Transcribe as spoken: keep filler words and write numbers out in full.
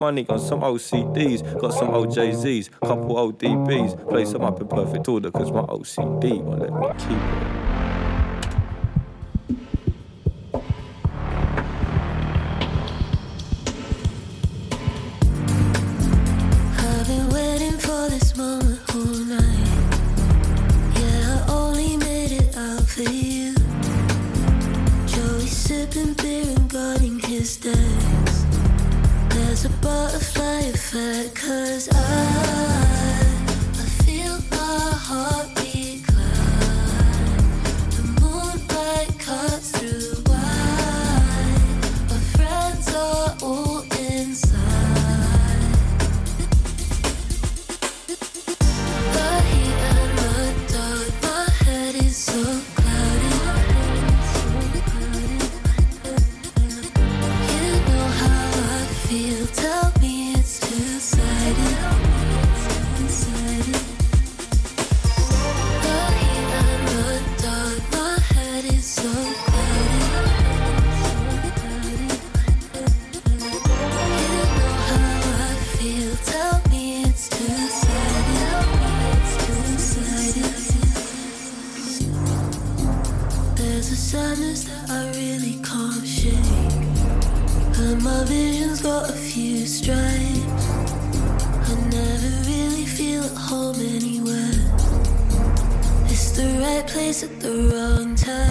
Money on some old C Ds, got some old Jay-Z's, couple old D Bs. Play some up in perfect order, cause my O C D won't let me keep it. I've been waiting for this moment all night. Yeah, I only made it out for you. Joey sipping beer and guarding his decks. There's a butterfly effect, cause I, I feel my heartbeat climb. The moonlight cuts through white. My friends are all inside. The heat and the dark, my head is so cloudy. You know how I feel, tell me it's two-sided. The heat and the dark, my head is so cloudy. You know how I feel, tell me it's two-sided. There's a sadness that I really can't shake, and my vision's got a few stripes. I never really feel at home anywhere. It's the right place at the wrong time.